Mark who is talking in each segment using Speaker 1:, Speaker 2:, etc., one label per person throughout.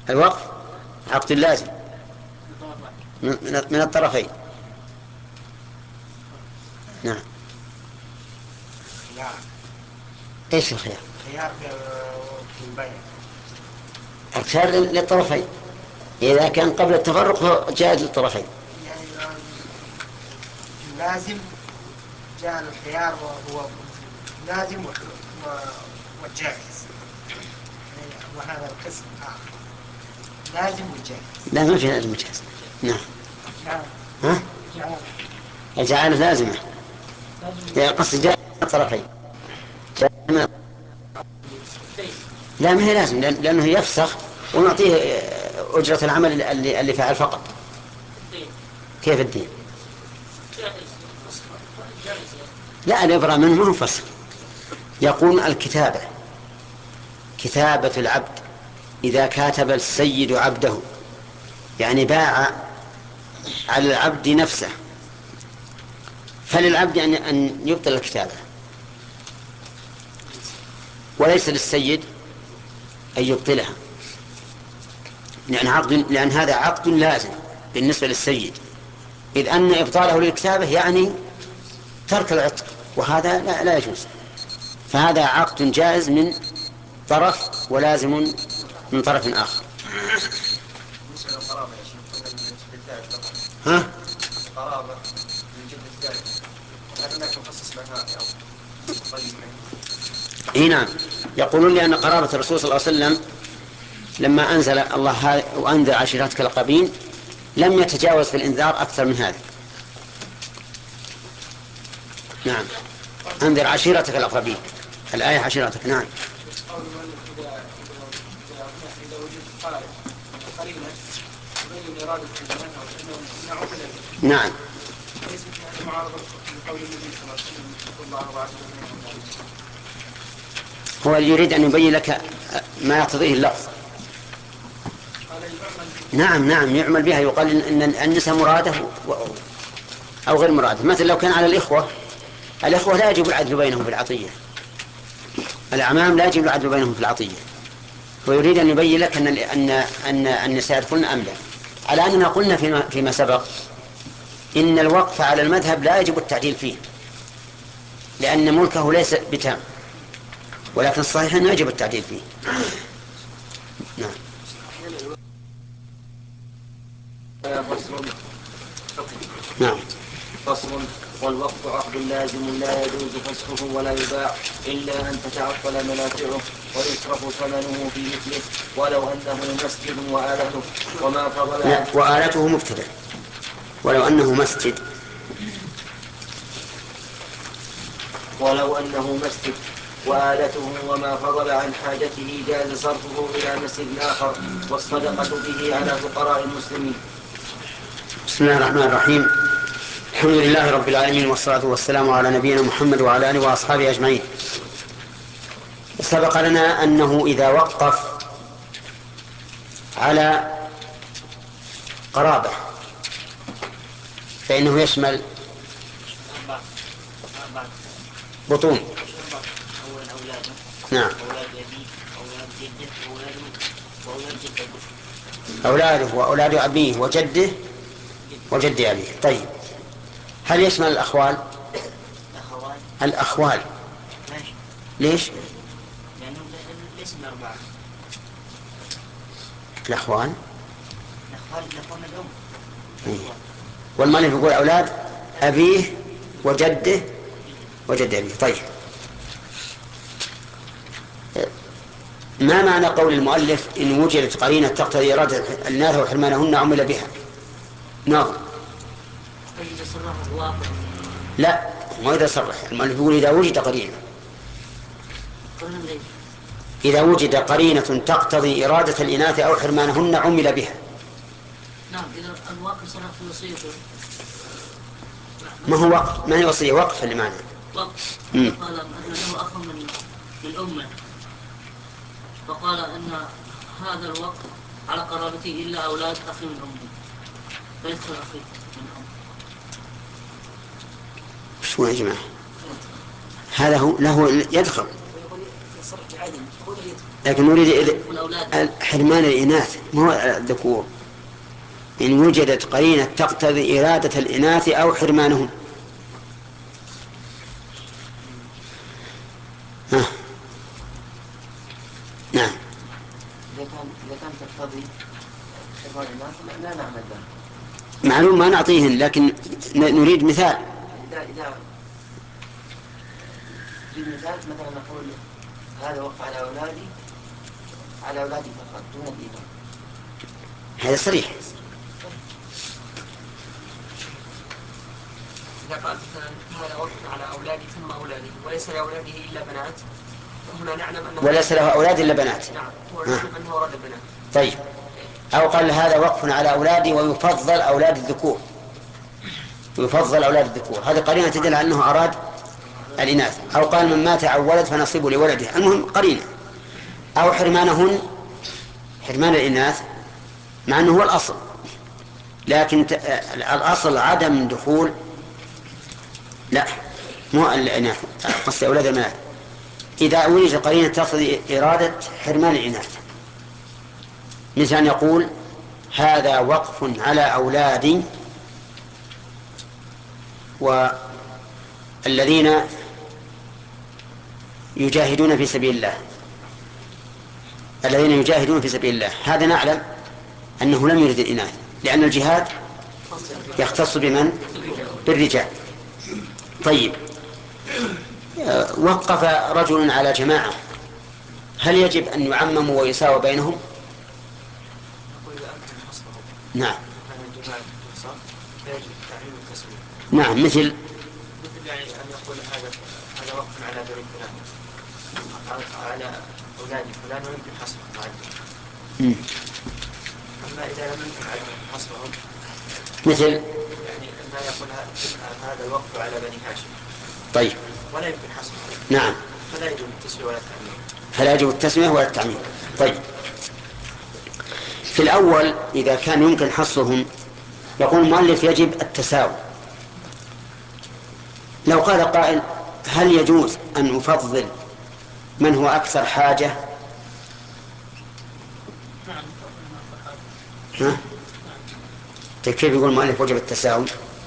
Speaker 1: الوقف عقد لازم من الطرفين. نعم. ايش الخيار؟
Speaker 2: خيار في البيع.
Speaker 1: الخيار للطرفين، إذا كان قبل التفرق فهو جائز للطرفين.
Speaker 2: يعني لازم جاء الخيار وهو لازم والجائز، وهذا القسم آخر لازم والجائز.
Speaker 1: لا، ما في لازم والجائز. نعم. ها؟ الجعالة لازمة، قصد جائز الطرفين. لا، ما هي لازم، لأنه يفسخ ونعطيه أجرة العمل اللي فعل فقط. كيف الدين؟ لا، الإبرة منه ما هو فسخ. يقول الكتابة، كتابة العبد إذا كاتب السيد عبده، يعني باع على العبد نفسه، فللعبد أن يبطل الكتابة، وليس للسيد أن يبطلها، لأن هذا عقد لازم بالنسبة للسيد، إذ أن إبطاله للكتابة يعني ترك العتق، وهذا لا يجوز. فهذا عقد جائز من طرف ولازم من طرف آخر. ها؟ قرابة من جد الثالث، هل هناك مخصص لها أو مقيد؟ اي نعم، يقولون لأن قرابة الرسول صلى الله عليه وسلم لما أنزل الله وأنذر عشيرتك الأقربين لم يتجاوز في الإنذار أكثر من هذا. نعم، أنذر عشيرتك الأقربين، الآية عشيرتك. نعم. إذا وجد قرينة تبين إرادة الزمان أو أنه عمل به. نعم. ليس في هذا معارضة لقول النبي صلى الله عليه وسلم اتقوا الله وأعلموا. هو يريد أن يبين لك ما يقتضيه اللفظ. نعم نعم، يعمل بها، يقال إن النساء مراده أو غير مراده. مثل لو كان على الإخوة لا يجب العدل بينهم في العطية، الأعمام لا يجب العدل بينهم في العطية، ويريد أن يبين لك أن النساء يدخلن أم لا. على أننا قلنا فيما سبق إن الوقف على المذهب لا يجب التعديل فيه، لأن ملكه ليس بتام، ولكن الصحيح أنه يجب التعديل فيه. نعم. نعم.
Speaker 3: فصل. والوقف عقد لازم لا يجوز فسخه ولا يباع إلا أن تتعطل منافعه ويصرف ثمنه في مثله، ولو أنه مسجد وآلته وما فضل عنه.
Speaker 1: وآلته مبتدأ، ولو أنه مسجد
Speaker 3: وآلته وما فضل عن حاجته جاز صرفه إلى مسجد آخر والصدقة به على فقراء المسلمين.
Speaker 1: بسم الله الرحمن الرحيم. الحمد لله رب العالمين، والصلاة والسلام على نبينا محمد وعلى آله وأصحابه أجمعين. سبق لنا أنه إذا وقف على قرابة فإنه يشمل بطون. نعم. أولاده وأولاد أبيه وجده وجد أبيه. طيب، هل يشمل الأخوال؟ الأخوال ليش؟
Speaker 4: لأنهم ليس من أربعة.
Speaker 1: الأخوال
Speaker 4: من الأم.
Speaker 1: والمؤلف يقول أولاد أبيه وجده وجد أبيه. طيب، ما معنى قول المؤلف إن وجدت قرينة تقتضي إرادة الناس وحرمانهن عمل بها؟ نعم. لا، ما إذا صرح المؤلف يقول إذا وجد قرينة، إذا وجد قرينة تقتضي إرادة الإناث أو حرمانهن عمل بها.
Speaker 4: نعم، إذا الواقع صرح في وصيته.
Speaker 1: ما هو وقف، ما هي وصية، وقف اللي معنى
Speaker 4: وقف. قال أن له أخ من أمه، فقال أن هذا الوقف على قرابتي إلا أولاد أخي من أمه، فيدخل أخي من أمه.
Speaker 1: شو يا جماعة؟ هذا هو له يدخل.
Speaker 5: يصرح بعدم هو اللي يدخل.
Speaker 1: لكن نريد
Speaker 4: والأولاد
Speaker 1: حرمان الإناث مو الذكور، إن وجدت قرينة تقتضي إرادة الإناث أو حرمانهم. ها. نعم.
Speaker 3: إذا كان تقتضي حرمان الناس لا نعمل ذلك.
Speaker 1: معلوم ما نعطيهن، لكن نريد مثال.
Speaker 3: إذا تريد مثال مثلا نقول هذا وقف على أولادي فقط دون الإمام.
Speaker 1: هذا صريح.
Speaker 5: إذا قال مثلا هذا وقف على أولادي ثم أولادي وليس لأولاده إلا بنات، فهنا نعلم أنه
Speaker 1: وليس له أولاد إلا بنات.
Speaker 5: نعم هو نعلم أنه أراد البنات.
Speaker 1: طيب، أو قال هذا وقف على أولادي ويفضل أولاد الذكور، يفضل أولاد الذكور، هذه قرينة تدل على أنه أراد الإناث. أو قال من مات عن ولد فنصيب لولده، المهم قرينة. أو حرمان الإناث، مع أنه هو الأصل، لكن الأصل عدم دخول، لا مو الإناث، قصدي أولاد البنات. إذا وجد قرينة تقتضي إرادة حرمان الإناث، مثل أن يقول هذا وقف على أولادي والذين يجاهدون في سبيل الله، الذين يجاهدون في سبيل الله، هذا نعلم أنه لم يرد الإناث، لأن الجهاد يختص بمن؟ بالرجال. طيب، وقف رجل على جماعة، هل يجب أن يعمموا ويساوى بينهم؟ نعم. نعم، مثل
Speaker 3: يعني أن يقول هذا وقف على بني فلان على أولاد فلان ويمكن حصرهم معدل. أما إذا لم يمكن حصرهم
Speaker 1: مثل
Speaker 3: يعني ما يقول هذا الوقف على بني هاشم.
Speaker 1: طيب،
Speaker 3: ولا يمكن حصرهم.
Speaker 1: نعم،
Speaker 3: فلا يجوز التسوية ولا التعميم.
Speaker 1: فلا يجب التسمية ولا التعميم. طيب، في الأول إذا كان يمكن حصرهم يقول المؤلف يجب التساوي. لو قال قائل هل يجوز أن أفضل من هو أكثر حاجة؟ ها؟ كيف يقول المؤلف وجب التساوي؟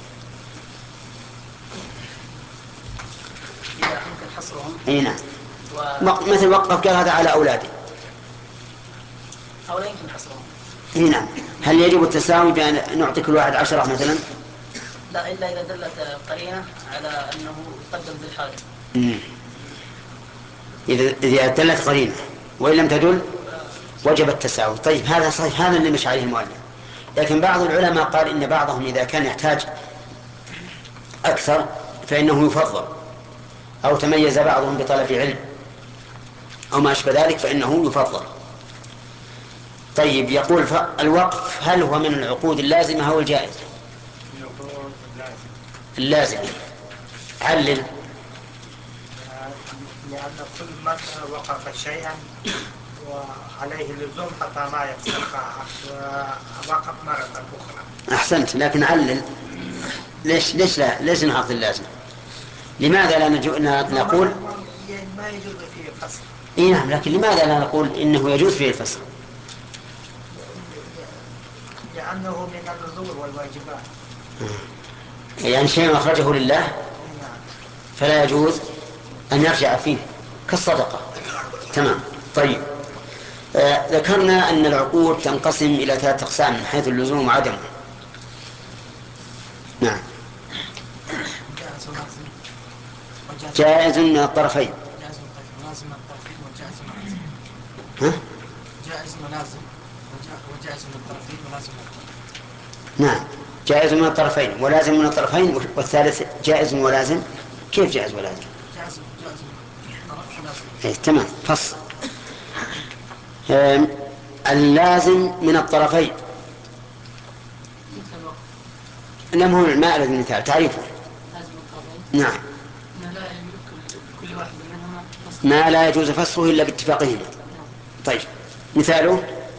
Speaker 5: إذا يمكن حصرهم.
Speaker 1: أي نعم. مثل وقف قال هذا على أولادي،
Speaker 5: أو لا يمكن حصرهم.
Speaker 1: أي نعم. هل يجب التساوي بأن نعطي كل واحد 10 مثلا؟
Speaker 5: لا، إلا إذا دلت القرينة على أنه يقدم ذي الحاجة.
Speaker 1: إذا دلت قرينة، وإن لم تدل وجب التساوي. طيب، هذا صحيح، هذا اللي مش عليه المؤلف. لكن بعض العلماء قال إن بعضهم إذا كان يحتاج أكثر فإنه يفضل، أو تميز بعضهم بطلب علم أو ما أشبه ذلك فإنه يفضل. طيب، يقول الوقف هل هو من العقود اللازمة أو الجائزة؟ اللازمة. علل.
Speaker 2: لأن كل من وقف شيئا وعليه اللزوم حتى ما يفسخ وقف مرة أخرى.
Speaker 1: أحسنت، لكن علل. ليش نعطي اللازم؟ لماذا لا نقول
Speaker 2: ما يجوز فيه الفسخ؟
Speaker 1: إيه نعم، لكن لماذا لا نقول إنه يجوز فيه الفسخ؟
Speaker 2: لأنه من النذور والواجبات.
Speaker 1: يعني شيء أخرجه لله فلا يجوز أن يرجع فيه، كالصدقة. تمام. طيب، ذكرنا أن العقود تنقسم إلى 3 أقسام من حيث اللزوم وعدمه. نعم. جائز من الطرفين.
Speaker 2: لازم الطرفين وجائز ولازم.
Speaker 1: ها؟
Speaker 2: جائز ولازم وجائز من الطرفين ولازم.
Speaker 1: نعم، جائز من الطرفين ولازم من الطرفين، والثالث جائز ولازم. كيف جائز ولازم؟
Speaker 2: جائز طرف ولازم.
Speaker 1: إيه، تمام. فصل. اللازم من الطرفين. لم هو ما أرد المثال، تعريفه. نعم.
Speaker 5: كل واحد منهما
Speaker 1: ما لا يجوز فسخه إلا باتفاقهما. طيب، مثاله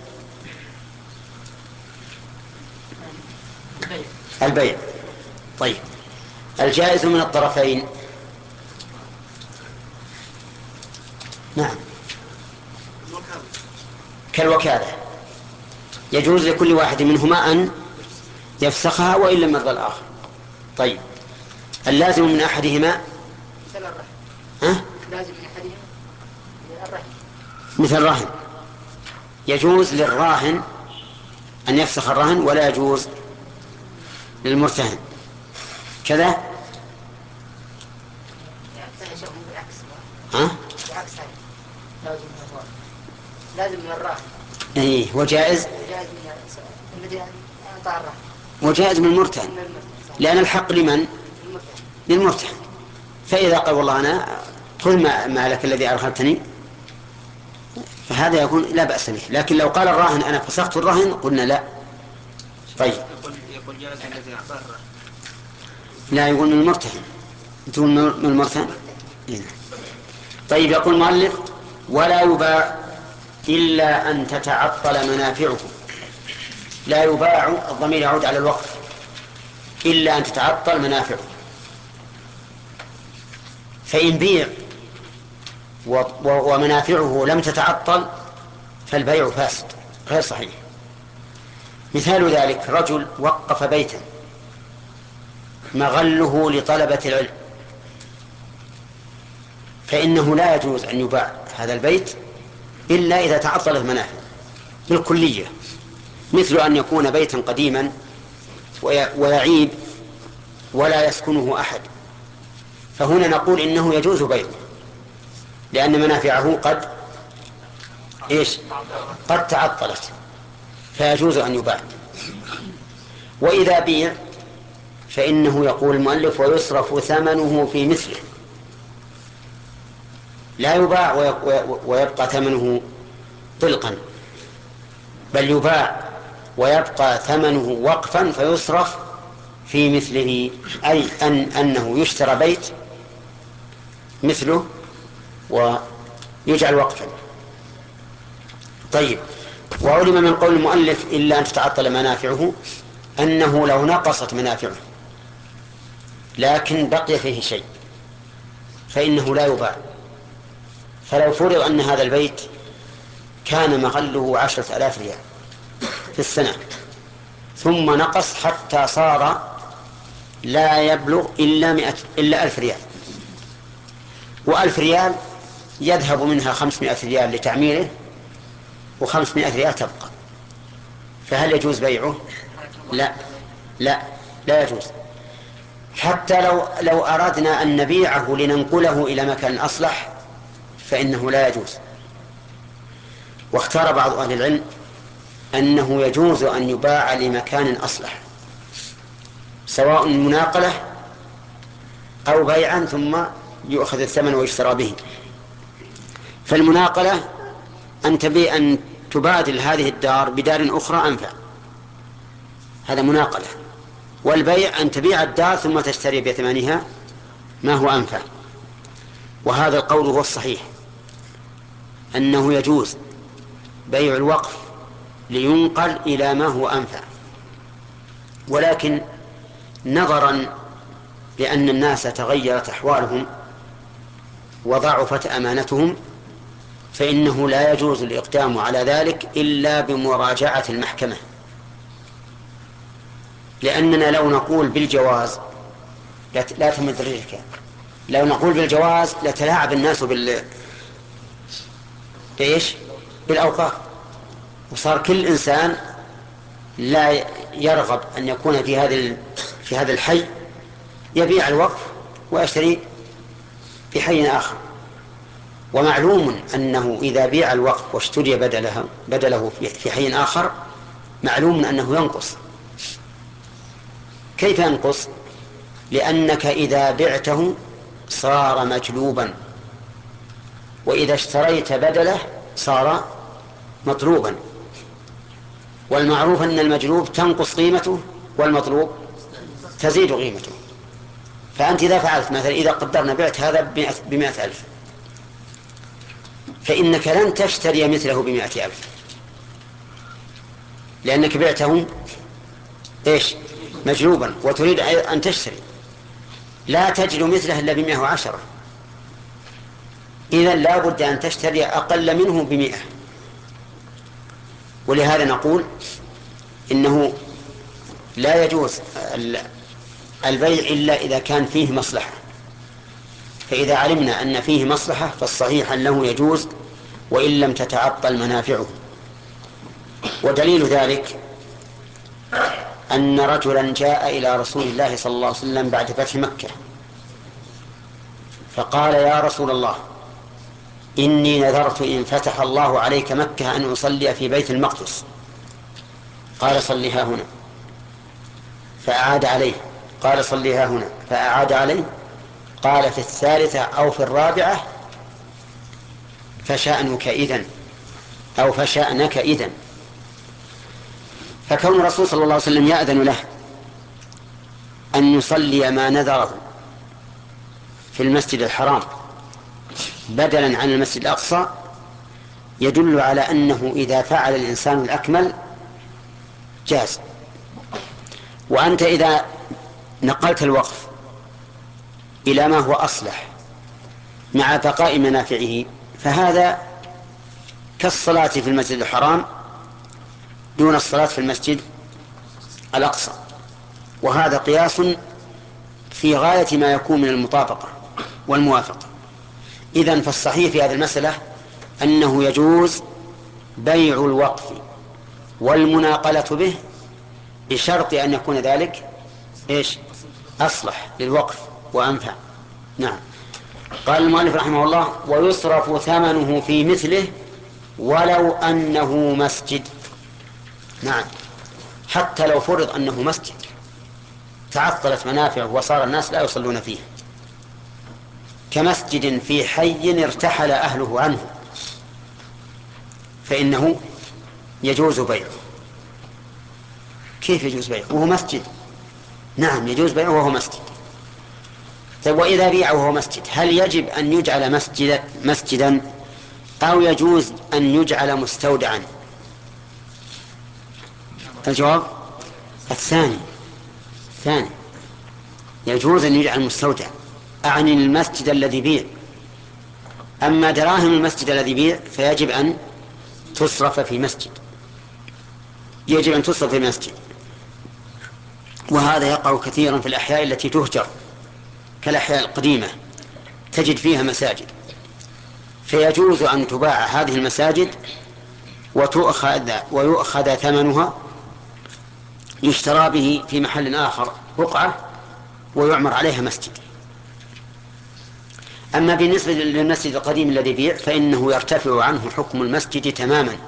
Speaker 1: البيع. طيب، الجائز من الطرفين. نعم. كالوكالة، يجوز لكل واحد منهما أن يفسخها وإن لم يرضى الآخر. طيب اللازم من أحدهما
Speaker 5: مثل الرهن.
Speaker 1: ها؟
Speaker 5: لازم من أحدهما الرهن.
Speaker 1: مثل الرهن، يجوز للراهن أن يفسخ الرهن ولا يجوز للمرتهن كذا. ها؟
Speaker 5: لازم من الراهن.
Speaker 1: ايه وجائز
Speaker 5: الذي أعطى الرهن.
Speaker 1: وجائز من المرتهن، لأن الحق لمن؟ للمرتهن. فإذا قال والله أنا خذ مالك الذي أرهنتني فهذا يكون لا بأس به، لكن لو قال الراهن أنا فسخت الرهن قلنا لا. طيب
Speaker 2: يقول جائز الذي أعطى الرهن.
Speaker 1: لا، يقول من المرتهن، تقول من المرتهن. طيب يقول المؤلف ولا يباع إلا أن تتعطل منافعه. لا يباع، الضمير يعود على الوقف، إلا أن تتعطل منافعه. فإن بيع ومنافعه لم تتعطل فالبيع فاسد غير صحيح. مثال ذلك رجل وقف بيتا مغله لطلبة العلم، فإنه لا يجوز أن يباع هذا البيت إلا إذا تعطلت منافعه بالكلية، مثل أن يكون بيتا قديما ويعيب ولا يسكنه أحد، فهنا نقول إنه يجوز بيعه لأن منافعه قد تعطلت، فيجوز أن يباع. وإذا بيع فإنه يقول المؤلف ويصرف ثمنه في مثله، لا يباع ويبقى ثمنه طلقا، بل يباع ويبقى ثمنه وقفا فيصرف في مثله، أي أنه يشترى بيت مثله ويجعل وقفا. طيب وعلم من قول المؤلف إلا أن تتعطل منافعه أنه لو نقصت منافعه لكن بقي فيه شيء فإنه لا يباع. فلو فرض أن هذا البيت كان مغله 10,000 ريال في السنة ثم نقص حتى صار لا يبلغ إلا 1000 ريال، و1000 ريال يذهب منها 500 ريال لتعميره و500 ريال تبقى، فهل يجوز بيعه؟ لا يجوز. حتى لو أردنا أن نبيعه لننقله إلى مكان أصلح فإنه لا يجوز. واختار بعض أهل العلم أنه يجوز أن يباع لمكان أصلح، سواء مناقلة أو بيعا ثم يؤخذ الثمن ويشترى به. فالمناقلة أن تبادل هذه الدار بدار أخرى أنفع، هذا مناقلة. والبيع أن تبيع الدار ثم تشتري بثمنها ما هو أنفع. وهذا القول هو الصحيح، أنه يجوز بيع الوقف لينقل إلى ما هو أنفع، ولكن نظرا لأن الناس تغيرت أحوالهم وضعفت أمانتهم فإنه لا يجوز الإقدام على ذلك إلا بمراجعة المحكمة، لأننا لو نقول بالجواز لا تمد رجلك، لو نقول بالجواز لتلاعب الناس بالأوقاف، وصار كل إنسان لا يرغب أن يكون في هذا الحي يبيع الوقف ويشتري في حي آخر. ومعلوم أنه إذا بيع الوقف واشتري بدله في حي آخر معلوم أنه ينقص. كيف ينقص؟ لأنك إذا بعته صار مجلوبا، وإذا اشتريت بدله صار مطلوبا، والمعروف أن المجلوب تنقص قيمته والمطلوب تزيد قيمته. فأنت إذا فعلت مثلا إذا قدرنا بعت هذا ب100,000 فإنك لن تشتري مثله ب100,000 لأنك بعته مجلوبا وتريد أن تشتري، لا تجد مثله إلا ب110، إذن لا بد أن تشتري أقل منه ب100. ولهذا نقول إنه لا يجوز البيع إلا إذا كان فيه مصلحة. فإذا علمنا أن فيه مصلحة فالصحيح أنه يجوز وإن لم تتعطل منافعه. ودليل ذلك أن رجلا جاء إلى رسول الله صلى الله عليه وسلم بعد فتح مكة فقال: يا رسول الله، إني نذرت إن فتح الله عليك مكة أن أصلي في بيت المقدس. قال: صلها هنا. فأعاد عليه. قال: صلها هنا. فأعاد عليه. قال: في الثالثة أو في الرابعة فشأنك إذن، أو فشأنك إذن. فكون الرسول صلى الله عليه وسلم يأذن له أن يصلي ما نذره في المسجد الحرام بدلا عن المسجد الأقصى يدل على أنه إذا فعل الإنسان الأكمل جاز. وأنت إذا نقلت الوقف إلى ما هو أصلح مع بقاء منافعه فهذا كالصلاة في المسجد الحرام دون الصلاة في المسجد الأقصى، وهذا قياس في غاية ما يكون من المطابقة والموافقة. إذن فالصحيح في هذه المسألة أنه يجوز بيع الوقف والمناقلة به بشرط أن يكون ذلك أصلح للوقف وأنفع. نعم. قال المؤلف رحمه الله: ويصرف ثمنه في مثله ولو أنه مسجد. نعم، حتى لو فرض أنه مسجد تعطلت منافعه وصار الناس لا يصلون فيه، كمسجد في حي ارتحل أهله عنه، فإنه يجوز بيعه. كيف يجوز بيعه وهو مسجد؟ نعم، يجوز بيعه وهو مسجد. طيب، وإذا بيعه وهو مسجد هل يجب أن يجعل مسجدا أو يجوز أن يجعل مستودعا؟ الجواب الثاني. يجوز أن يجعل مستودع، أعني المسجد الذي بيع. أما دراهم المسجد الذي بيع فيجب أن تصرف في مسجد، يجب أن تصرف في مسجد. وهذا يقع كثيرا في الأحياء التي تهجر كالأحياء القديمة تجد فيها مساجد، فيجوز أن تباع هذه المساجد ويؤخذ ثمنها يشترى به في محل آخر بقعة ويعمر عليها مسجد. أما بالنسبة للمسجد القديم الذي بيع فإنه يرتفع عنه حكم المسجد تماما،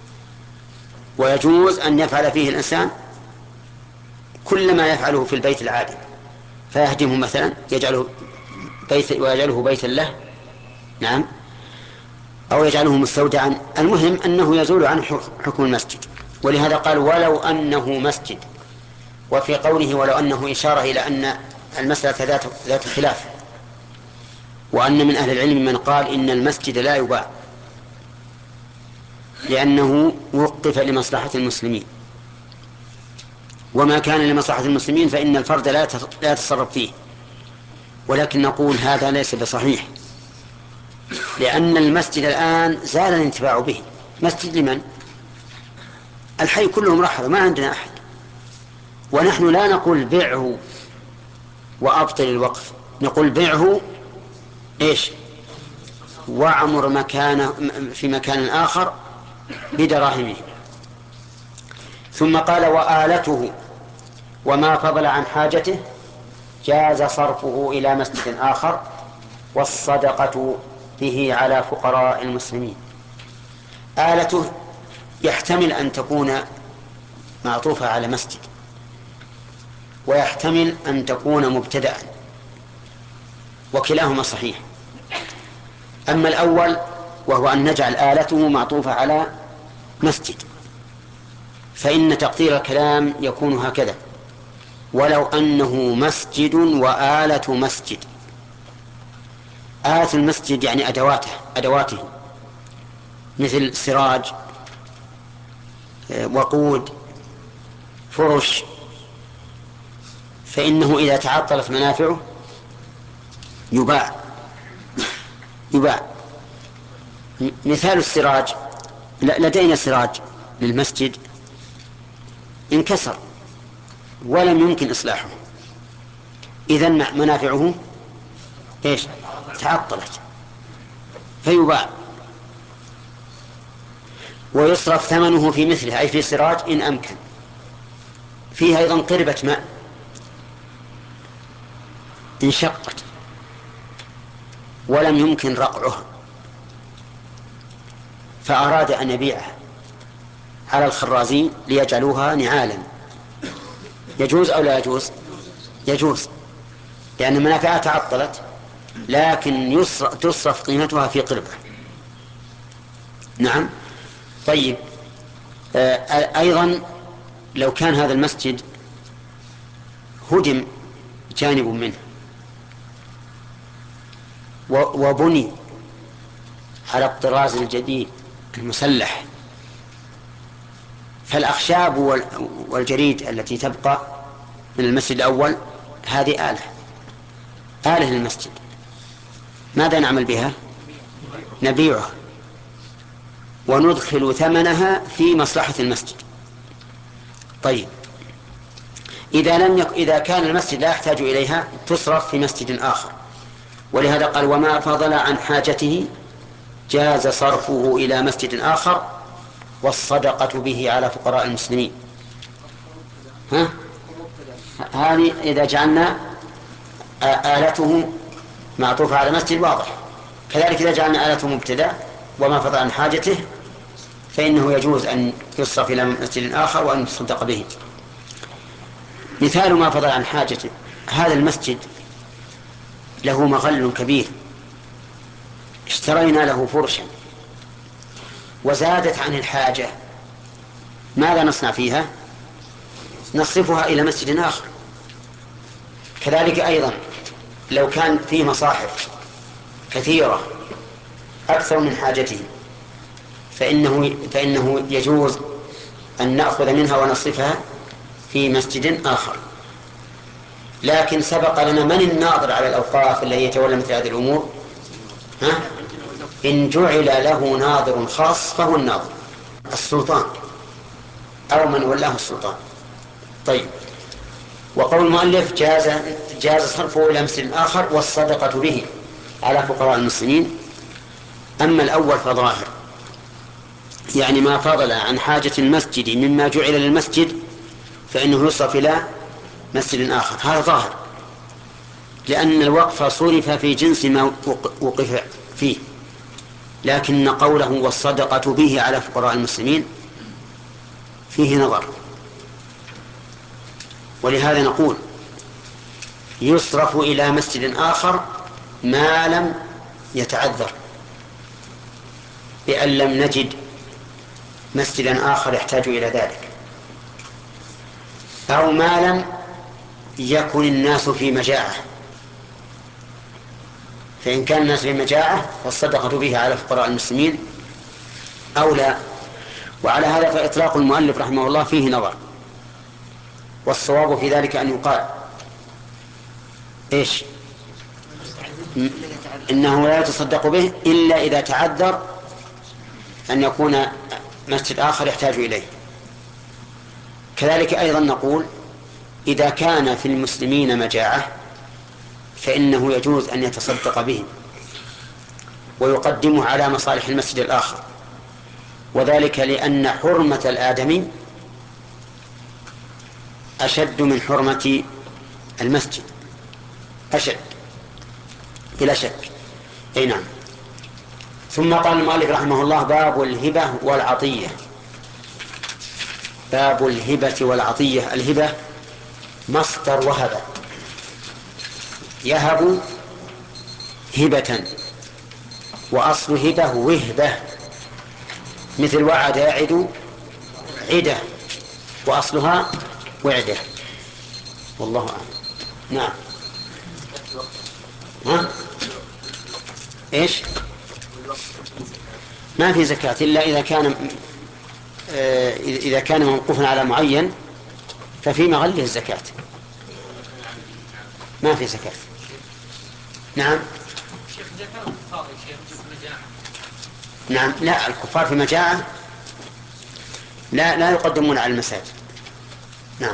Speaker 1: ويجوز أن يفعل فيه الإنسان كل ما يفعله في البيت العادي، فيهدمه مثلا ويجعله بيتا له. نعم، أو يجعله مستودعا. المهم أنه يزول عنه حكم المسجد. ولهذا قال: ولو أنه مسجد. وفي قوله ولو أنه إشارة إلى أن المسألة ذات خلاف، وأن من أهل العلم من قال إن المسجد لا يباع لأنه وقف لمصلحة المسلمين، وما كان لمصلحة المسلمين فإن الفرد لا يتصرف فيه. ولكن نقول هذا ليس بصحيح، لأن المسجد الآن زال الانتفاع به. مسجد لمن؟ الحي كلهم رحلوا، ما عندنا أحد. ونحن لا نقول بيعه وأبطل الوقف، نقول بيعه وأعمر في مكان آخر بدراهمه. ثم قال: وآلته وما فضل عن حاجته جاز صرفه إلى مسجد آخر والصدقة به على فقراء المسلمين. آلته يحتمل أن تكون معطوفة على مسجد، ويحتمل أن تكون مبتدأ، وكلاهما صحيح. أما الأول وهو أن نجعل آلته معطوفة على مسجد فإن تقدير الكلام يكون هكذا: ولو أنه مسجد وآلة مسجد. آلة المسجد يعني أدواته مثل سراج، وقود، فرش، فإنه إذا تعطلت منافعه يباع. مثال السراج: لدينا سراج للمسجد انكسر ولم يمكن إصلاحه، إذن منافعه إيش؟ تعطلت، فيباع ويصرف ثمنه في مثله، أي في سراج إن أمكن. فيها أيضا قربة ماء انشقت ولم يمكن رقعها، فأراد أن يبيعها على الخرازين ليجعلوها نعالا، يجوز أو لا يجوز؟ يجوز، لأن منافعها تعطلت، لكن تصرف قيمتها في قربة. نعم. طيب، أيضا لو كان هذا المسجد هدم جانب منه وبني على الطراز الجديد المسلح، فالأخشاب والجريد التي تبقى من المسجد الأول هذه آلة للمسجد، ماذا نعمل بها؟ نبيعها وندخل ثمنها في مصلحة المسجد. طيب، إذا كان المسجد لا يحتاج إليها تصرف في مسجد آخر، ولهذا قال وما فضل عن حاجته جاز صرفه إلى مسجد آخر والصدقة به على فقراء المسلمين. هذه إذا جعلنا آلته معطوفة على مسجد واضح. كذلك إذا جعلنا آلته مبتدأ وما فضل عن حاجته فإنه يجوز أن يصرف إلى مسجد آخر وأن يصدق به. مثال ما فضل عن حاجته: هذا المسجد له مغل كبير، اشترينا له فرشا وزادت عن الحاجة، ماذا نصنع فيها؟ نصرفها إلى مسجد آخر. كذلك أيضا لو كان فيه مصاحف كثيرة أكثر من حاجته فإنه يجوز أن نأخذ منها ونصرفها في مسجد آخر. لكن سبق لنا من الناظر على الأوقاف الذي يتولى مثل هذه الأمور؟ إن جعل له ناظر خاص فهو الناظر السلطان أو من ولاه السلطان. طيب، وقول المؤلف جاز صرفه إلى مسجد آخر والصدقة به على فقراء المسلمين. أما الأول فظاهر، يعني ما فضل عن حاجة المسجد مما جعل للمسجد فإنه يصرف إلى مسجد آخر، هذا ظاهر، لأن الوقف صرف في جنس ما وقف فيه. لكن قوله والصدقة به على فقراء المسلمين فيه نظر، ولهذا نقول يصرف إلى مسجد آخر ما لم يتعذر، بأن لم نجد مسجدا آخر يحتاج إلى ذلك، أو ما لم يكن الناس في مجاعة. فإن كان الناس في مجاعة فالصدقة به على فقراء المسلمين أو لا. وعلى هذا فإطلاق المؤلف رحمه الله فيه نظر، والصواب في ذلك أن يقال إيش؟ إنه لا يتصدق به إلا إذا تعذر أن يكون مسجد آخر يحتاج إليه. كذلك أيضا نقول إذا كان في المسلمين مجاعة فإنه يجوز أن يتصدق به ويقدمه على مصالح المسجد الآخر، وذلك لأن حرمة الآدمي أشد من حرمة المسجد، أشد بلا شك. أي نعم. ثم قال المؤلف رحمه الله باب الهبة والعطية. باب الهبة والعطية. الهبة مصدر وهب، يهب هبة، وأصل هبة وهبة، مثل وعد يعد عدة، وأصلها وعدة، والله أعلم. نعم. إيش؟ ما في زكاة إلا إذا كان موقوفا على معين ففي مغله الزكاة، ما في زكاة. نعم.
Speaker 5: شيخ إذا كان الكفار يا شيخ في مجاعة.
Speaker 1: نعم، لا، الكفار في مجاعة لا يقدمون على المساجد. نعم.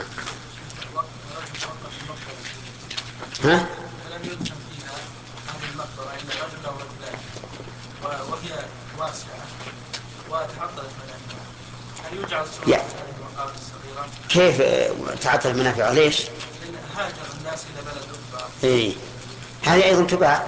Speaker 1: ها؟
Speaker 6: ولم يدفن فيها هذه المقبرة إلا رجل أو رجلان وهي واسعة وتعطلت منافعها، هل يجعل صورة هذه المقابر الصغيرة؟
Speaker 1: كيف تعطل منافعها؟ ليش؟
Speaker 6: لأن هاجر الناس إلى بلد أخرى.
Speaker 1: إيه. هذه أيضا تباع،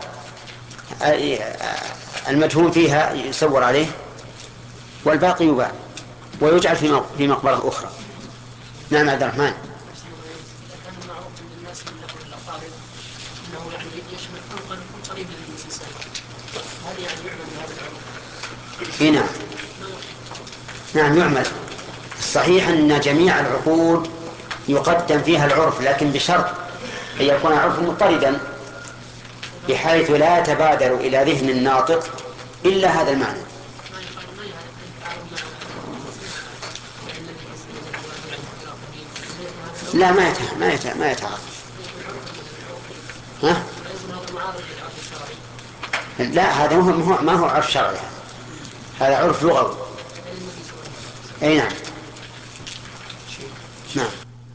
Speaker 1: المدفون فيها يصور عليه والباقي يباع ويجعل في مقبرة أخرى. نعم عبد الرحمن.
Speaker 5: كان معروف عند الناس من له الأقارب أنه يعني يشمل أنقل يكون قريب للإنسان، هل يعني يعمل بهذا العمل؟
Speaker 1: هنا نعم يعمل. الصحيح أن جميع العقود يقدم فيها العرف، لكن بشرط أن يكون العرف مضطردا بحيث لا يتبادر إلى ذهن الناطق إلا هذا المعنى. لا ما يتعارض. ها؟ لا هذا ما هو عرف شرعي، هذا عرف لغوي. أي نعم. نعم.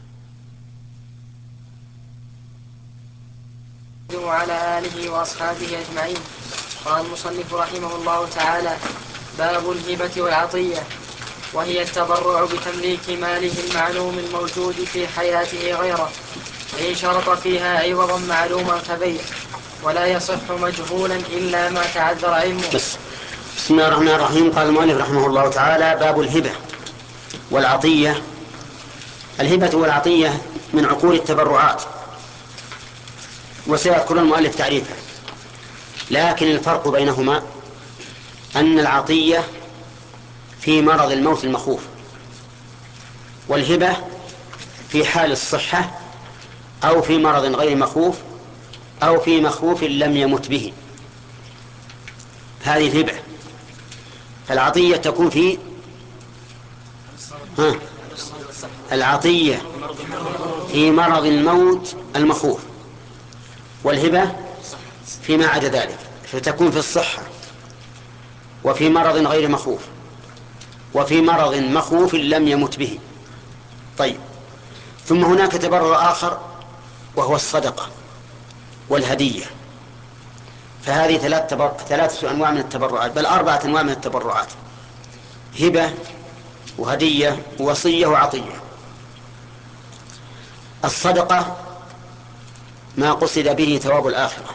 Speaker 7: وعلى آله وأصحابه أجمعين. قال المصنف رحمه الله تعالى: باب الهبة والعطية، وهي التبرع بتمليك ماله المعلوم الموجود في حياته غيره، فإن شرط فيها عوضا معلوما فبيع، ولا يصح مجهولا إلا ما تعذر علمه.
Speaker 1: بسم الله الرحمن الرحيم. قال المؤلف رحمه الله تعالى: باب الهبة والعطية. الهبة والعطية من عقول التبرعات، وسيذكر المؤلف تعريفها، لكن الفرق بينهما أن العطية في مرض الموت المخوف، والهبة في حال الصحة أو في مرض غير مخوف أو في مخوف لم يمت به. هذه الهبة. العطية تكون في العطية في مرض الموت المخوف، والهبة فيما عدا ذلك، فتكون في الصحة وفي مرض غير مخوف وفي مرض مخوف لم يمت به. طيب، ثم هناك تبرع آخر وهو الصدقة والهدية. فهذه ثلاثة أنواع من التبرعات، بل 4 أنواع من التبرعات: هبة وهدية ووصية وعطية. الصدقة ما قصد به ثواب الآخرة،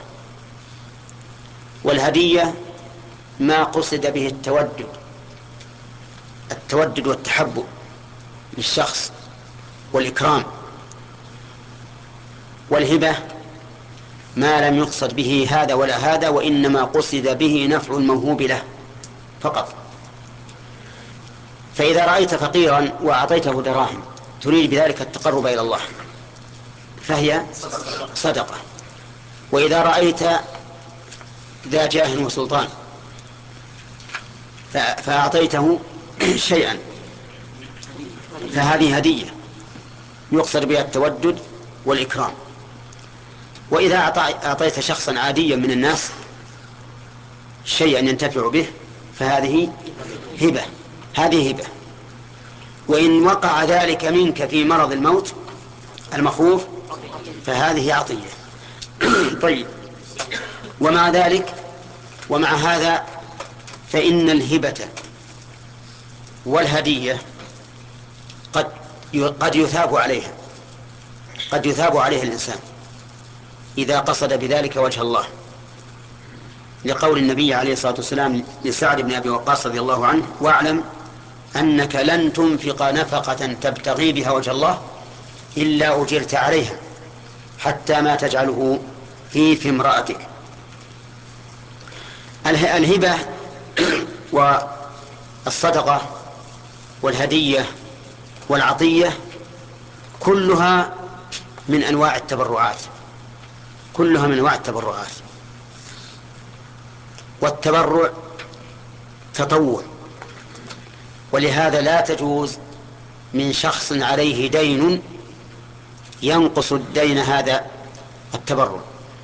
Speaker 1: والهدية ما قصد به التودد والتحبب للشخص والإكرام. والهبة ما لم يقصد به هذا ولا هذا، وإنما قصد به نفع الموهوب له فقط. فإذا رأيت فقيرا وأعطيته دراهم تريد بذلك التقرب إلى الله فهي صدقة. وإذا رأيت ذا جاه وسلطان فأعطيته شيئا فهذه هدية يقصد بها التودد والإكرام. وإذا أعطيت شخصا عاديا من الناس شيئا ينتفع به فهذه هبة. هذه هبة. وإن وقع ذلك منك في مرض الموت المخوف فهذه عطية. طيب، ومع ذلك ومع هذا فإن الهبة والهدية قد يثاب عليها، قد يثاب عليها الإنسان إذا قصد بذلك وجه الله، لقول النبي عليه الصلاة والسلام لسعد بن أبي وقاص رضي الله عنه: واعلم أنك لن تنفق نفقة تبتغي بها وجه الله إلا أجرت عليها حتى ما تجعله في امرأتك. الهبة والصدقة والهدية والعطية كلها من أنواع التبرعات، كلها من أنواع التبرعات. والتبرع تطوع، ولهذا لا تجوز من شخص عليه دين ينقص الدين هذا التبرع.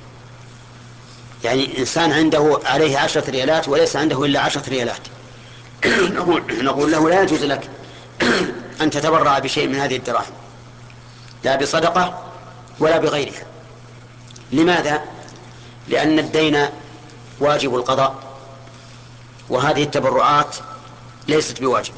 Speaker 1: يعني إنسان عنده عليه 10 ريالات وليس عنده إلا 10 ريالات نقول له لا يجوز لك أن تتبرع بشيء من هذه الدراهم، لا بصدقة ولا بغيرها. لماذا؟ لأن الدين واجب القضاء، وهذه التبرعات ليست بواجبة،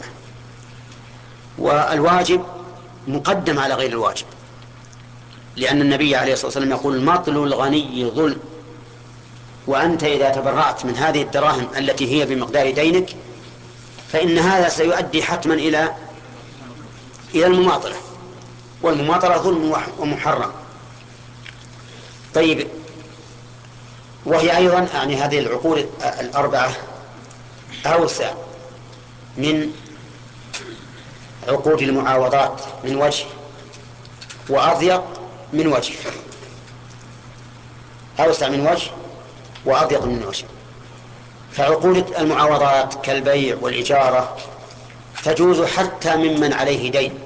Speaker 1: والواجب مقدم على غير الواجب، لأن النبي عليه الصلاة والسلام يقول مطل الغني ظلم. وأنت إذا تبرعت من هذه الدراهم التي هي بمقدار دينك فإن هذا سيؤدي حتما إلى المماطلة، والمماطلة ظلم ومحرم. طيب، وهي أيضا يعني هذه العقود الأربعة أوسع من عقود المعاوضات من وجه، وأضيق من وجه، أوسع من وجه وأضيق من وجه. فعقود المعاوضات كالبيع والإجارة تجوز حتى ممن عليه دين،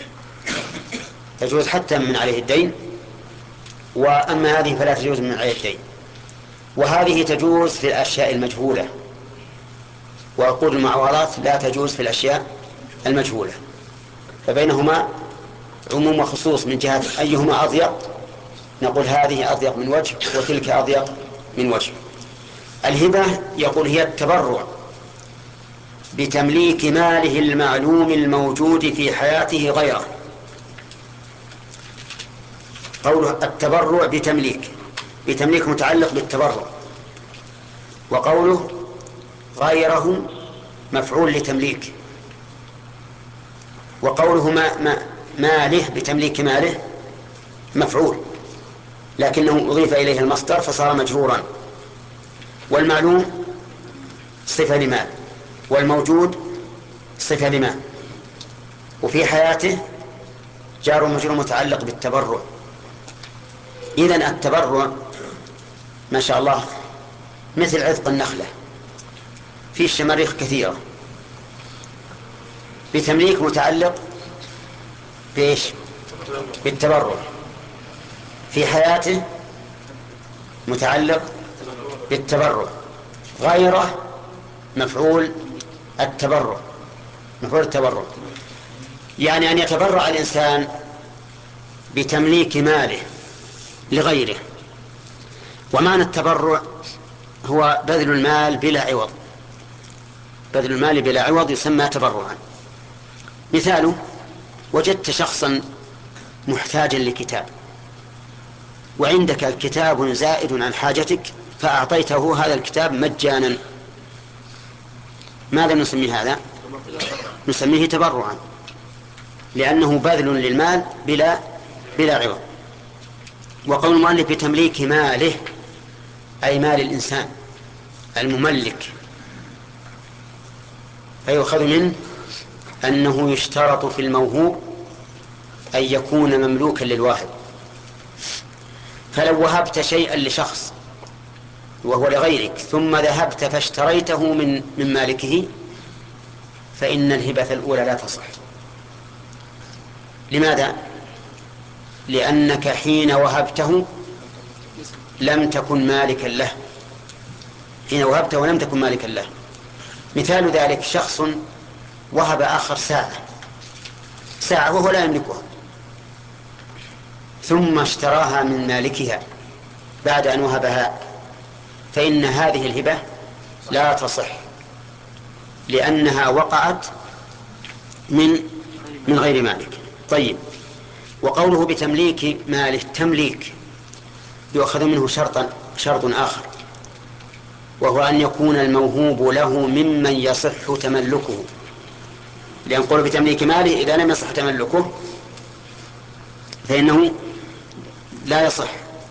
Speaker 1: تجوز حتى من عليه الدين، وأما هذه فلا تجوز من عليه الدين. وهذه تجوز في الأشياء المجهولة، وعقود المعاوضات لا تجوز في الأشياء المجهولة، فبينهما عموم وخصوص من جهة أيهما أضيق نقول هذه أضيق من وجه وتلك أضيق من وجه. الهبة يقول هي التبرع بتمليك ماله المعلوم الموجود في حياته غيره. قوله التبرع بتمليك متعلق بالتبرع، وقوله غيره مفعول لتمليك، وقوله ماله بتمليك ماله مفعول لكنه أضيف إليه المصدر فصار مجرورا. والمعلوم صفة لمال، والموجود صفة لمال، وفي حياته جار ومجرور متعلق بالتبرع. إذن التبرع ما شاء الله مثل عذق النخلة، في شماريخ كثيرة. بتمليك متعلق بإيش؟ بالتبرع. في حياته متعلق بالتبرع. غيره مفعول التبرع، مفعول التبرع، يعني أن يتبرع الإنسان بتمليك ماله لغيره. ومعنى التبرع هو بذل المال بلا عوض، بذل المال بلا عوض يسمى تبرعا. مثاله وجدت شخصا محتاجا لكتاب وعندك الكتاب زائد عن حاجتك فأعطيته هذا الكتاب مجانا، ماذا نسمي هذا؟ نسميه تبرعا، لأنه بذل للمال بلا عوض. وقول المؤلف بتمليك ماله أي مال الإنسان المملك، فيؤخذ منه أنه يشترط في الموهوب أن يكون مملوكا للواهب. فلو وهبت شيئا لشخص وهو لغيرك ثم ذهبت فاشتريته من مالكه فإن الهبة الأولى لا تصح. لماذا؟ لأنك حين وهبته لم تكن مالكا له، حين وهبته لم تكن مالكا له. مثال ذلك شخص وهب آخر ساعة وهو لا يملكها ثم اشتراها من مالكها بعد أن وهبها، فإن هذه الهبة لا تصح لأنها وقعت من غير مالك. طيب، وقوله بتمليك ماله تمليك يؤخذ منه شرط آخر، وهو أن يكون الموهوب له ممن يصح تملكه، لأن قول بتمليك ماله إذا لم يصح تملكه فإنه لا يصح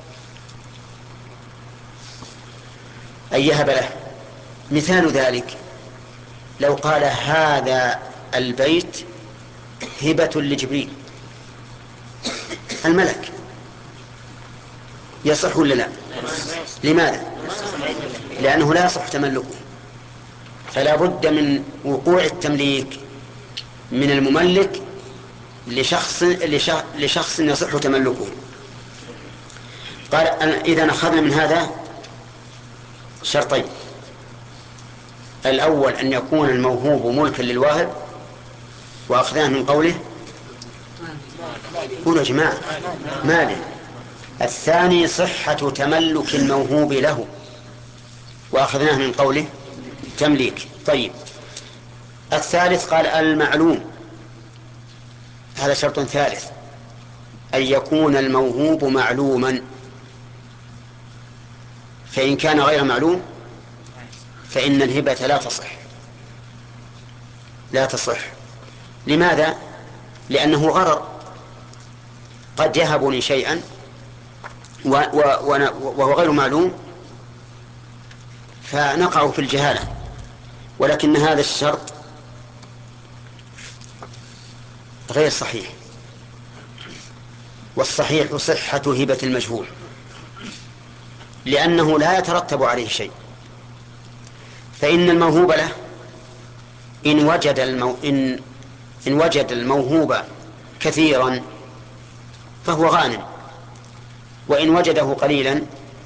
Speaker 1: أن يهب له. مثال ذلك لو قال هذا البيت هبة لجبريل الملك، يصح ولا لا؟ لماذا؟ لأنه لا يصح تملكه، فلا بد من وقوع التمليك من المملك لشخص يصح تملكه. قال إذا أخذنا من هذا شرطين: الأول أن يكون الموهوب ملكا للواهب، وأخذناه من قوله قولوا يا جماعة ماله. الثاني صحة تملك الموهوب له، وأخذناه من قوله تمليك. طيب الثالث قال المعلوم، هذا شرط ثالث، أن يكون الموهوب معلوما، فإن كان غير معلوم فإن الهبة لا تصح. لماذا؟ لأنه غرر، قد يهبني شيئا وهو غير معلوم فنقع في الجهالة. ولكن هذا الشرط غير صحيح، والصحيح صحة هبة المجهول، لأنه لا يترتب عليه شيء. فإن الموهوب له إن وجد الموهوب كثيرا فهو غانم، وإن وجده قليلا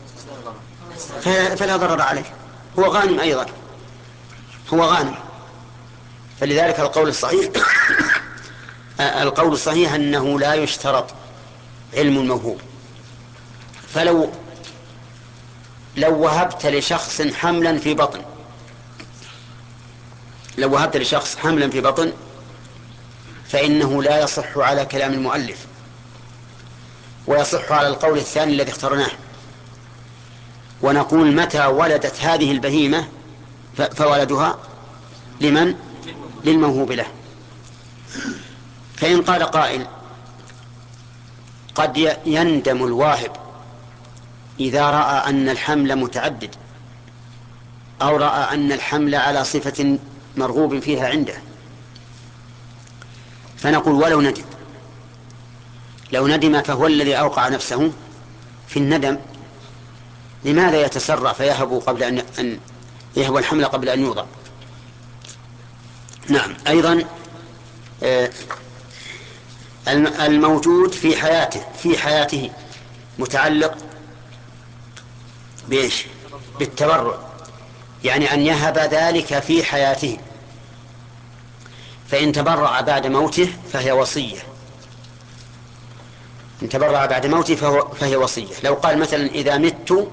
Speaker 1: فلا ضرر عليه، هو غانم أيضا، هو غانم. فلذلك القول الصحيح أنه لا يشترط علم الموهوب. فلو وهبت لشخص حملا في بطن، فإنه لا يصح على كلام المؤلف، ويصح على القول الثاني الذي اخترناه، ونقول متى ولدت هذه البهيمة فولدها لمن؟ للموهوب له. فإن قال قائل قد يندم الواهب إذا رأى أن الحمل متعدد، أو رأى أن الحمل على صفة مرغوب فيها عنده، فنقول ولو ندم فهو الذي أوقع نفسه في الندم. لماذا يتسرع فيهب قبل أن يهب الحمل قبل أن يوضع؟ نعم. أيضا الموجود في حياته متعلق بإيش؟ بالتبرع، يعني أن يهب ذلك في حياته، فإن تبرع بعد موته فهي وصية. إن تبرع بعد موته فهي وصية. لو قال مثلا إذا مت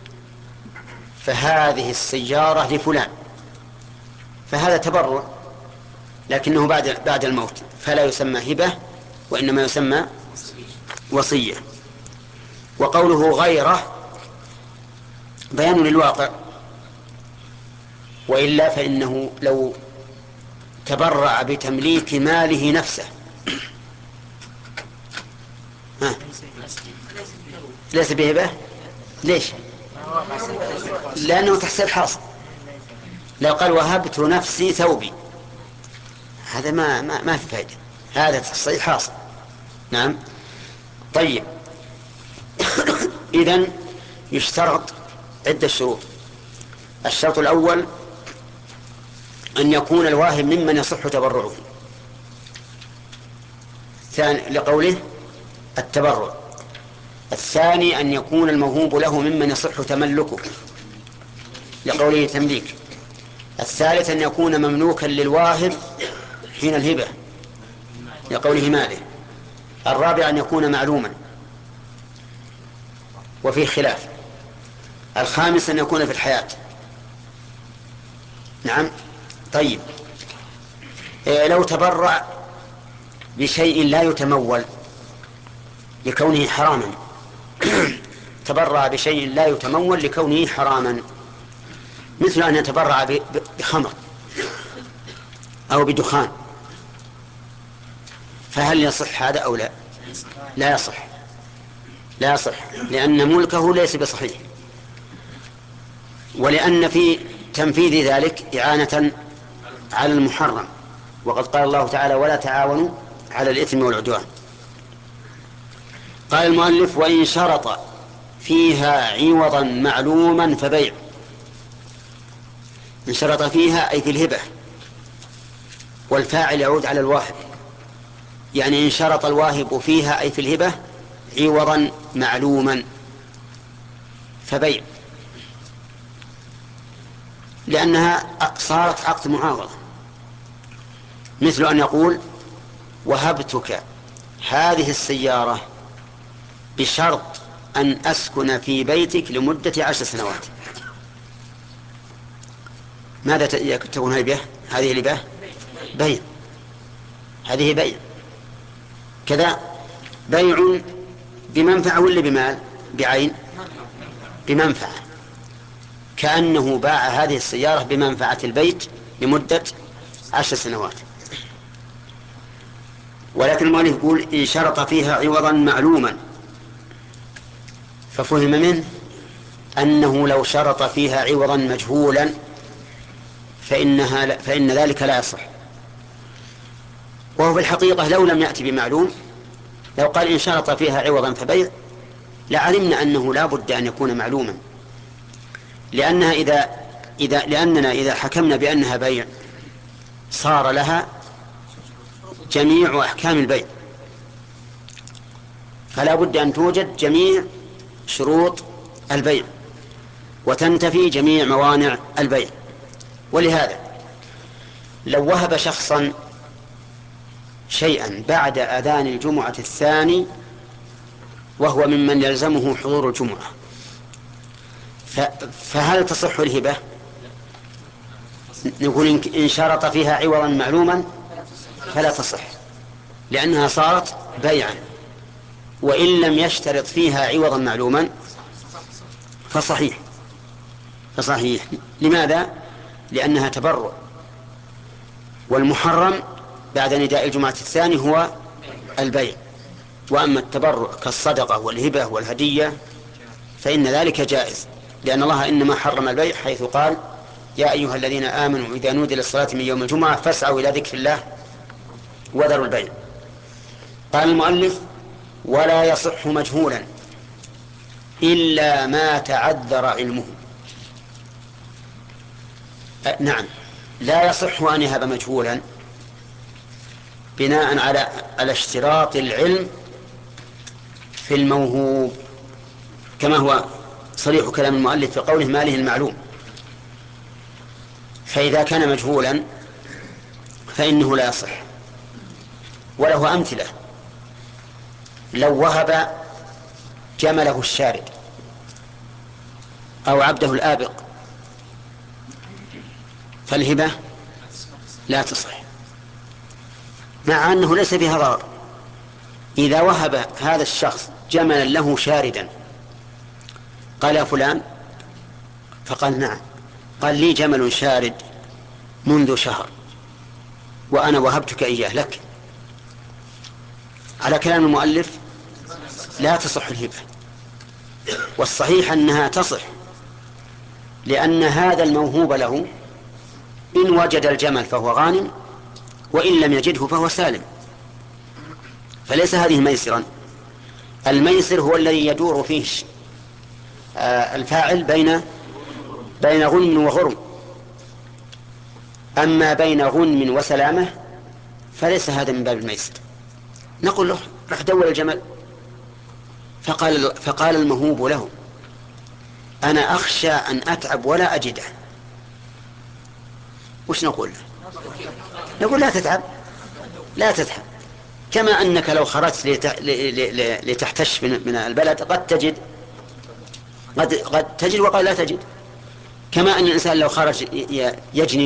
Speaker 1: فهذه السيارة لفلان، فهذا تبرع لكنه بعد الموت، فلا يسمى هبة وإنما يسمى وصية. وقوله غيره بيان للواقع، وإلا فإنه لو تبرع بتمليك ماله نفسه ليس بهبة. ليش؟ لأنه تحصيل حاصل. لو قال وهبت نفسي ثوبي، هذا ما في فائدة، هذا تحصيل حاصل. نعم. طيب إذن يشترط عدة شروط. الشرط الأول أن يكون الواهب ممن يصح تبرعه، لقوله التبرع. الثاني أن يكون الموهوب له ممن يصح تملكه، لقوله تمليك. الثالث أن يكون مملوكا للواهب حين الهبة، لقوله ماله. الرابع أن يكون معلوما، وفيه خلاف. الخامس أن يكون في الحياة. نعم. طيب لو تبرع بشيء لا يتمول لكونه حراما تبرع بشيء لا يتمول لكونه حراما، مثل أن يتبرع بخمر أو بدخان، فهل يصح هذا أو لا؟ لا يصح لأن ملكه ليس بصحيح، ولأن في تنفيذ ذلك إعانة على المحرم، وقد قال الله تعالى ولا تعاونوا على الإثم والعدوان. قال المؤلف وإن شرط فيها عوضا معلوما فبيع. إن شرط فيها أي في الهبة، والفاعل يعود على الواهب، يعني إن شرط الواهب فيها أي في الهبة عوضا معلوما فبيع، لأنها صارت عقد معاوضة. مثل أن يقول وهبتك هذه السيارة بشرط أن أسكن في بيتك لمدة 10 سنوات، ماذا تكون هذه الهبة؟ بيع. هذه بيع كذا، بيع بمنفعة ولا بمال؟ بعين، بمنفعة، كأنه باع هذه السيارة بمنفعة البيت لمدة 10 سنوات. ولكن المؤلف يقول إن شرط فيها عوضا معلوما، ففهم منه أنه لو شرط فيها عوضا مجهولا فإن ذلك لا يصح. وهو في الحقيقة لو لم يأتي بمعلوم، لو قال إن شرط فيها عوضا فبيع، لعلمنا أنه لا بد أن يكون معلوما، لأننا إذا حكمنا بأنها بيع صار لها جميع أحكام البيع، فلا بد أن توجد جميع شروط البيع وتنتفي جميع موانع البيع. ولهذا لو وهب شخصا شيئا بعد أذان الجمعة الثاني وهو ممن يلزمه حضور الجمعة، فهل تصح الهبة؟ نقول إن شرط فيها عوضا معلوما فلا تصح، لأنها صارت بيعا. وإن لم يشترط فيها عوضا معلوما فصحيح. لماذا؟ لأنها تبرع، والمحرم بعد نداء الجمعة الثاني هو البيع، وأما التبرع كالصدقة والهبة والهدية فإن ذلك جائز، لأن الله إنما حرم البيع حيث قال يا أيها الذين آمنوا إذا نودي للصلاة من يوم الجمعة فاسعوا إلى ذكر الله وذروا البيع. قال المؤلف ولا يصح مجهولا إلا ما تعذر علمه. لا يصح أن يهب مجهولا بناء على اشتراط العلم في الموهوب، كما هو صريح كلام المؤلف في قوله ماله المعلوم. فإذا كان مجهولا فإنه لا يصح. وله أمثلة: لو وهب جمله الشارد أو عبده الآبق فالهبة لا تصح، مع أنه ليس فيها ضرر. إذا وهب هذا الشخص جملا له شاردا قال يا فلان، فقال نعم، قال لي جمل شارد منذ شهر وأنا وهبتك إياه لك، على كلام المؤلف لا تصح الهبة. والصحيح أنها تصح، لأن هذا الموهوب له إن وجد الجمل فهو غانم، وإن لم يجده فهو سالم، فليس هذه ميسرا. الميسر هو الذي يدور فيه الفاعل بين غنم وغرم، أما بين غنم وسلامة فليس هذا من باب الميسر. نقول له رح دور الجمل، فقال المهوب له أنا أخشى أن أتعب ولا أجده. وش نقول له؟ نقول لا تتعب، كما أنك لو خرجت لتحتش من البلد قد تجد وقد لا تجد، كما أن الإنسان لو خرج يجني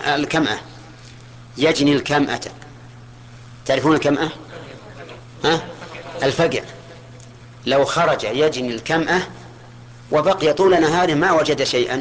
Speaker 1: الكمأة. تعرفون الكمأة؟ الفقع. لو خرج يجني الكمأة وبقي طول نهاره ما وجد شيئا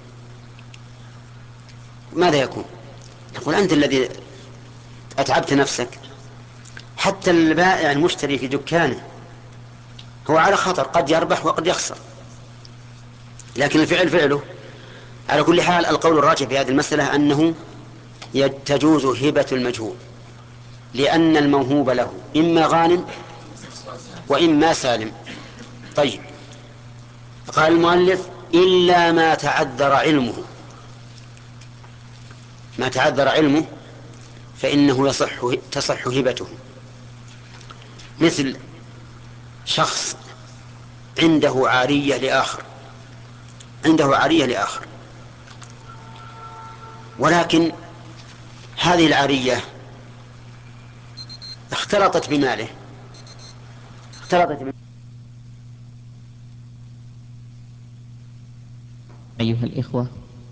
Speaker 1: ماذا يكون؟ يقول أنت الذي أتعبت نفسك. حتى البائع المشتري في دكانه هو على خطر، قد يربح وقد يخسر، لكن الفعل فعله. على كل حال القول الراجح في هذه المسألة أنه تجوز هبة المجهول، لأن الموهوب له إما غانم وإما سالم. طيب، قال المؤلف إلا ما تعذر علمه فإنه تصح هبته. مثل شخص عنده عارية لآخر، ولكن هذه العارية اختلطت بماله.
Speaker 8: أيها الإخوة،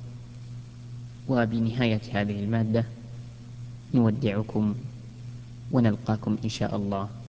Speaker 8: وبنهاية هذه المادة نودعكم ونلقاكم إن شاء الله